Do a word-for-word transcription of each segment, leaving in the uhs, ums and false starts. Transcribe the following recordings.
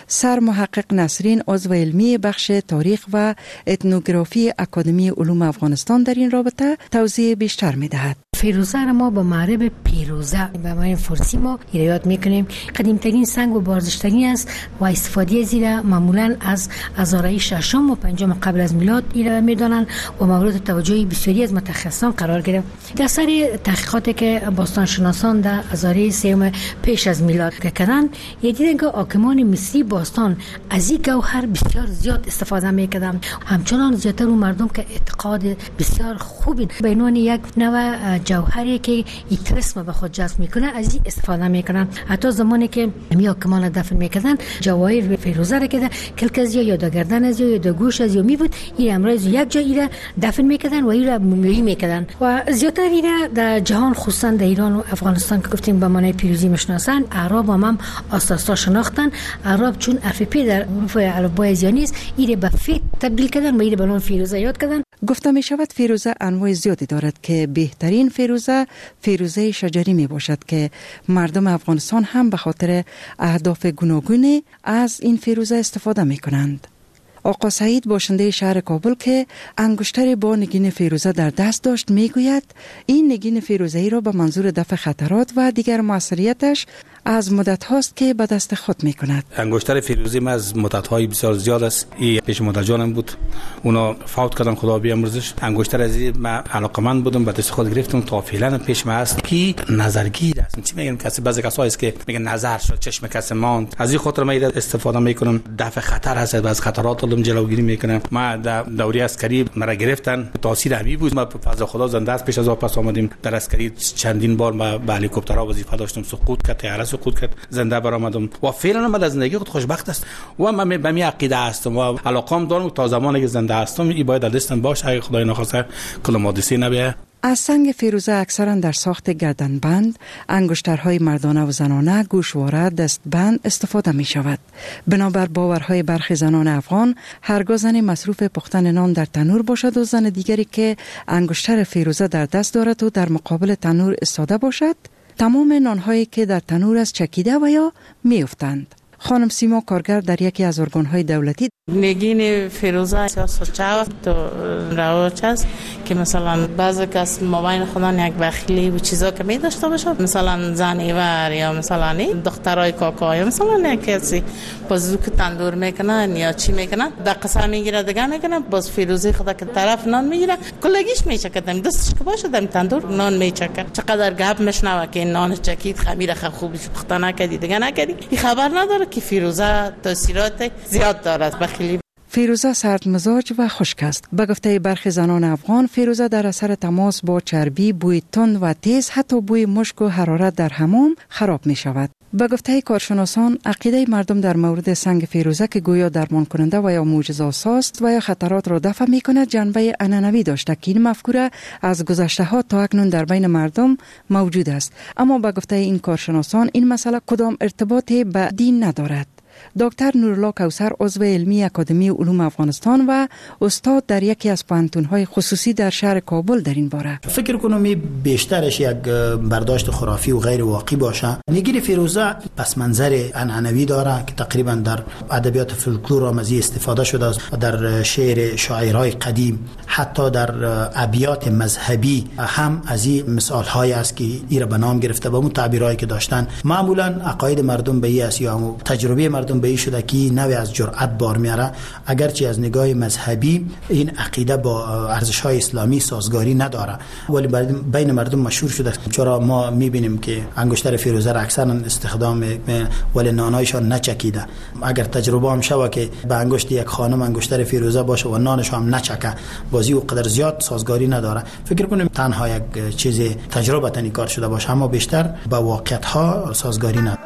سر محقق نسرین عضو علمی بخش تاریخ و اتنوگرافی اکادمی علوم افغانستان در این رابطه توضیح بیشتر می‌دهد. فیروزه را ما به معرب پیروزه به معنی فارسی ما یاد میکنیم. قدیمترین سنگ و بارزشترین است و استفاده از این معمولا از هزاره ششم و پنجم قبل از میلاد این میدانند و مورد توجه بسیاری از متخصصان قرار گرفت. در سر تحقیقاتی که باستانشناسان در هزاره سوم پیش از میلاد کردند، دیدند که حاکمان مصری باستان از این گوهر بسیار زیاد استفاده میکردند. همچنان زیاتر اون مردم که اعتقاد بسیار خوبی به عنوان یک نوع جوهری که این طلسم به خود جذب میکنه از این استفاده میکنن. حتی زمانی که می حاکمان دفن میکردن جواهر فیروزه را که کلک یا یا گردن از یا یا گوش از یا می بود، این امروز یک جا ایره دفن میکردن و ایره مومیایی میکردن و زیاتر ایره در جهان خصوصا در ایران و افغانستان که گفتیم به معنی پیروزی میشناسن. اعراب هم, هم اساسا شناختن. اعراب چون حرف پی در حروف الفبای زیانی است ایره به ف تبدیل کردن و ایره به نام فیروزه یاد کردن. گفته می شود فیروزه انواع زیادی دارد که بهترین فیروزه فیروزه شجری می باشد که مردم افغانستان هم به خاطر اهداف گوناگونی از این فیروزه استفاده می کنند. آقا سعید باشنده شهر کابل که انگشتری با نگین فیروزه در دست داشت می گوید این نگین فیروزه‌ای را به منظور دفع خطرات و دیگر موثریتش از مدت هاست که به دست خود می کند. انگشتر فیروزی من از مدت های بسیار زیاد است. این پیش مادر جانم بود، اونا فوت کردن خدا بیامرزش. انگشتر از این من علاقمند بودم، به دست خود گرفتم تا فعلا پیش من است. کی نظرگیر است. چی میگن کسی بعضی کسایی است که میگن نظر شد چشم کسی ماند. از این خاطر من استفاده میکنم. دفع خطر هست، از خطرات علم جلوگیری میکنم. ما در دوره عسکری مرا گرفتن، تاثیر همی بود. ما به فضل خدا زنده است پیش از واپس آمدیم. در عسکری چندین بار ما به هلیکوپترها وظیفه داشتم، سقوط کرد، طیاره سقوط کرد، زنده برآمدم و فعلا من از زندگی خود خوشبخت است و من به می عقیده هستم و علاقم دارم تا زمانی که زنده هستم این باید دستم باشه. اگه خدای نخواسته کل مادسی نبیه. از سنگ فیروزه اکثرا در ساخت گردنبند، انگشترهای مردانه و زنانه، گوشواره، دستبند استفاده می شود. بنابر باورهای برخی زنان افغان، هرگاه زن مصروف پختن نان در تنور باشد و زن دیگری که انگشتر فیروزه در دست دارد و در مقابل تنور ایستاده باشد، تمام نانهایی که در تنور از چکیده و یا می افتند. خانم سیما کارگر در یکی از ارگان‌های دولتی نگین فیروزه سوچاو تو رواج است که مثلا بعضی کس مابین خودان یک بخیلی و چیزا که می داشته باشه، مثلا زنیور یا مثلا دخترای کاکا یا مثلا کسی بازوک تندور میکنن یا چی میکنن در قسم میگیره دیگه میکنن باز فیروزه خدا که طرف نان میگیره کلگیش میچکه دستش که باشه در تندور نان میچکه. چقدر گپ مشنوه که نان چکید خمیر خوب پخته نکردی دیگه نکردی، این خبر نداره که فیروزه تاثیرات زیاد دارد. بخیلی فیروزه سرد مزاج و خشک است. به گفته برخی زنان افغان، فیروزه در اثر تماس با چربی، بوی تند و تیز، حتی بوی مشک و حرارت در حمام خراب می شود. به گفته کارشناسان، عقیده مردم در مورد سنگ فیروزه که گویا درمان کننده و یا معجزه‌آساست و یا خطرات را دفع می کند جنبه عنعنوی داشته که این مفکوره از گذشته ها تا اکنون در بین مردم موجود است. اما به گفته این کارشناسان این مسئله کدام ارتباطی به دین ندارد. دکتر نورالله کوثر عضو علمی اکادمی علوم افغانستان و استاد در یکی از پوهنتون‌های خصوصی در شهر کابل در این باره فکر کنم بیشترش یک برداشت خرافی و غیر واقعی باشه. نگین فیروزه پس منظر عنعنوی داره که تقریبا در ادبیات فولکلور هم از استفاده شده است، در شعر شاعرای قدیم، حتی در ابیات مذهبی هم از این مثال‌های است که ایره به نام گرفته با اون تعبیرایی که داشتن. معمولا عقاید مردم به این است یا تجربه مردم به این شده که نوع از جرأت بار میاره، اگرچه از نگاه مذهبی این عقیده با ارزش‌های اسلامی سازگاری نداره، ولی بین مردم مشهور شده. چرا ما میبینیم که انگشتر فیروزه را اکثرا استخدام ولی نانایشان نچکیده. اگر تجربه هم شوه که به انگشت یک خانم انگشتر فیروزه باشه و نانش هم نچکه، بازی و قدر زیاد سازگاری نداره. فکر کنیم تنها یک چیز تجربه تنی کار شده باشه، اما بیشتر با واقعیت‌ها سازگاری نداره.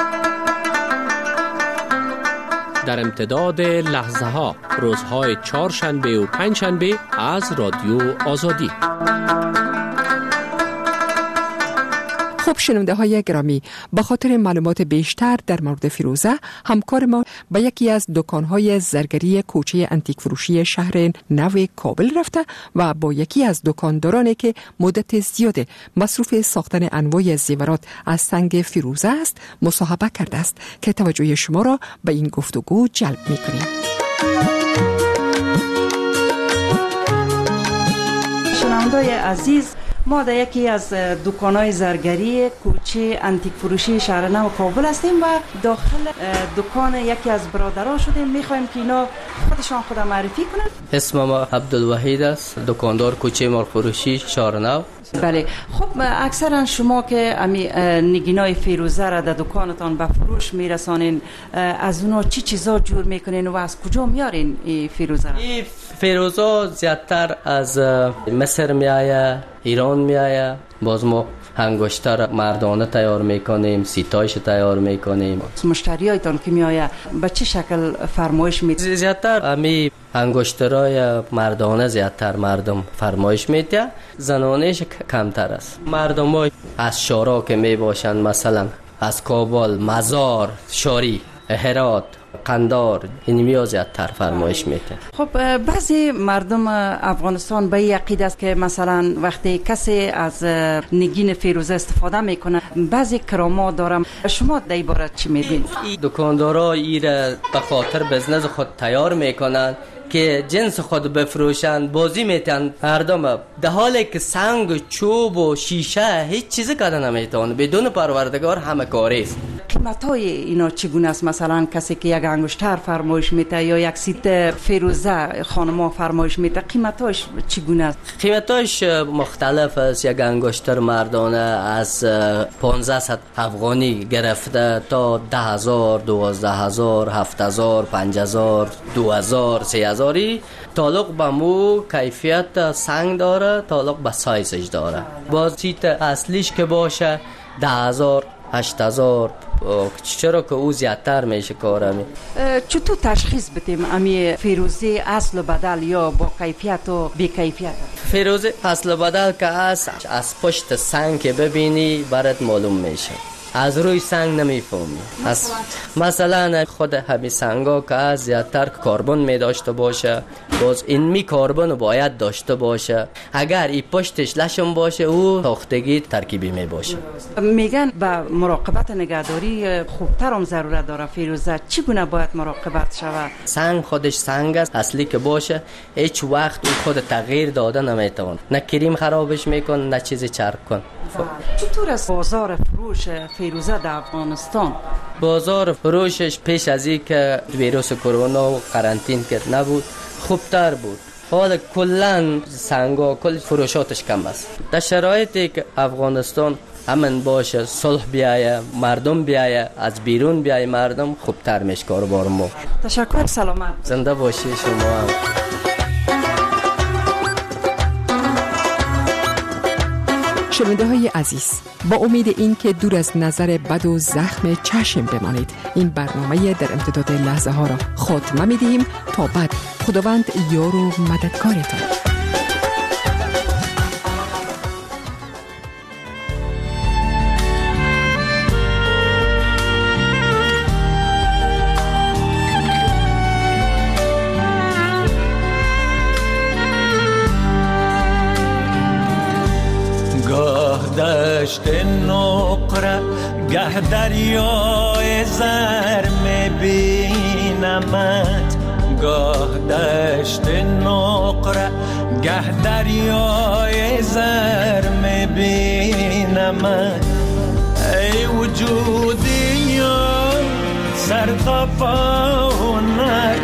در امتداد لحظه ها روزهای چهارشنبه و پنجشنبه از رادیو آزادی. خب شنونده های گرامی، به خاطر معلومات بیشتر در مورد فیروزه، همکار ما به یکی از دکانهای زرگری کوچه انتیک فروشی شهر نو کابل رفته و با یکی از دکاندارانی که مدت زیاد مصروف ساختن انواع زیورات از سنگ فیروزه است مصاحبه کرده است که توجه شما را به این گفتگو جلب می‌کنیم. شنونده‌های عزیز، ما در یکی از دکان‌های زرگری کوچه انتیک فروشی شهر نو کابل هستیم و داخل دکان یکی از برادرها شدیم. می‌خوایم که اینا خودشان خود معرفی کنند. اسم ما عبدالوحید است، دکاندار کوچه مال فروشی شهر نو. بله، خب اکثرا شما که امی نگینای فیروزه را در دکانتان به فروش میرسانین، از اونا چی چیزا جور میکنین و از کجا میارین این فیروزه را؟ این فیروزه زیادتر از مصر میایه، ایران میایه. باز ما انگشتر مردانه تیار میکنیم، سیتایش تیار میکنیم. مشتریایتان که میایه به چه شکل فرمایش میده؟ زیادتر امی انگشترای مردانه زیادتر مردم فرمایش میده، زنانش کمتر است. مردم های از شارا که می باشند، مثلا از کابل، مزار، شاری، هرات، قندار، این میاد زیادتر فرمایش میده. خب بعضی مردم افغانستان به این عقیده است که مثلا وقتی کسی از نگین فیروزه استفاده میکنه بعضی کرامات دارم. شما در این باره چی میگین؟ دکاندارا ایره به خاطر بزنس خود تیار میکنن که جنس خود بفروشن، بازی میتن مردم، در حالی که سنگ، چوب و شیشه هیچ چیزی کردن نمیتون، بدون پروردگار همه کاری است. قیمت های اینا چگونه است؟ مثلا کسی که یک انگشتر فرمایش میده یا یک سیت فیروزه خانما فرمایش میده، قیمتاش چگونه است؟ قیمتاش مختلف است. یک انگشتر مردانه از پانزده افغانی گرفته تا ده هزار، دوازده هزار، هفت هزار، پنج هزار، دو هزار، سه هزاری. تعلق به مو کیفیت سنگ داره، تعلق به سایزش داره. باز سیت اصلیش که باشه ده هزار، هشت هزار، چرا که او زیادتر میشه کارمی. چطور تشخیص بدیم امی فیروزه اصل و بدل یا با کیفیت و بی کیفیت؟ فیروزه اصل و بدل که هست از پشت سنگ که ببینی برات معلوم میشه، از روی سنگ نمیفهمی. مثلا مثلا خود همین سنگا که از زیادتر کربن می داشته باشه، باز این می کربن باید داشته باشه. اگر این پشتش لشم باشه او ساختگی ترکیبی می باشه. میگن با مراقبت نگهداری خوبتر هم ضرورت داره فیروزه. چگونه باید مراقبت شود؟ سنگ خودش سنگ است، اصلی که باشه هیچ وقت او خود تغییر داده نمیتونه، نه کریم خرابش میکن نه چیزی چرب کن. چطور است بازار فروش فیروزه در افغانستان؟ بازار فروشش پیش از این که ویروس کرونا و قرنطین که نبود خوبتر بود. حالا کلن سنگا کل فروشاتش کم است. در شرایطی که افغانستان امن باشه، صلح بیایه، مردم بیایه، از بیرون بیایه مردم، خوبتر میشه کاروبار ما. تشکر، سلامت. زنده باشی شما هم. شنونده های عزیز، با امید این که دور از نظر بد و زخم چشم بمانید، این برنامه در امتداد لحظه ها را خاتمه می دهیم. تا بعد، خداوند یار و مددگارتان. دشت نقره گه دریای زر میبینمت، گاه دشت نقره گه دریای زر میبینمت. ای وجودی یا سر تا پاونک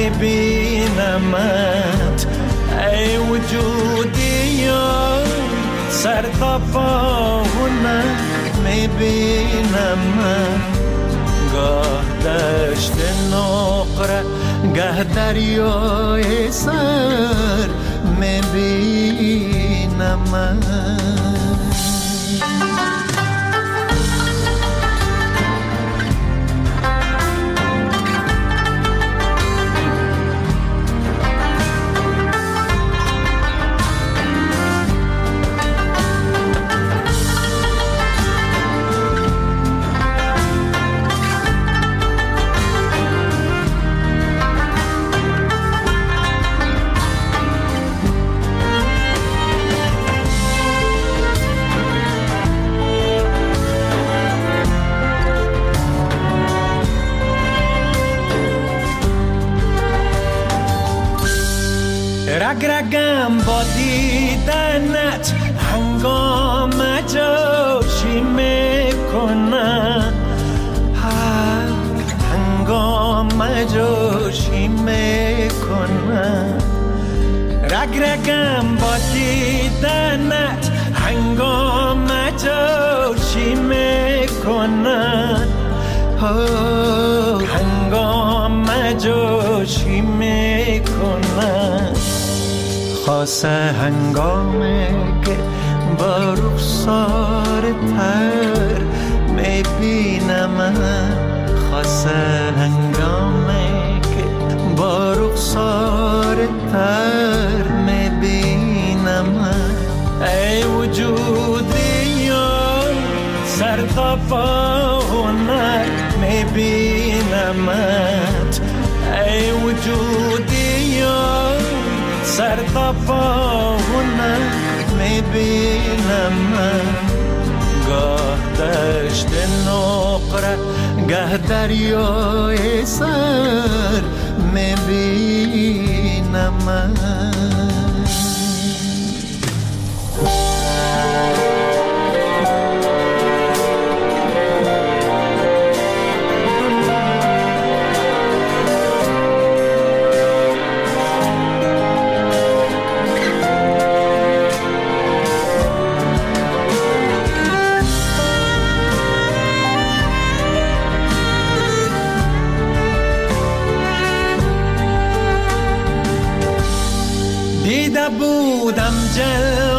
میبینمت، ای وجودی یا سر تا پاونک میبینم من. گاه دشت نقره گه دریای سر میبینم من. رگ رگم با دیدنت هنگام جوشی میکنم، هنگام جوشی میکنم. رگ رگم با دیدنت هنگام جوشی میکنم، هنگام جوشی میکنم. خاصه هنگامی که با رخسار تر میبینم، خاصه هنگامی که با رخسار تر میبینم. ای وجودی سر تا پا هنر میبینمت، ای وجودی سر تا پا هنر میبینمت. گاه دشت نقره گه دریای سر میبینمت. دیده بودم جل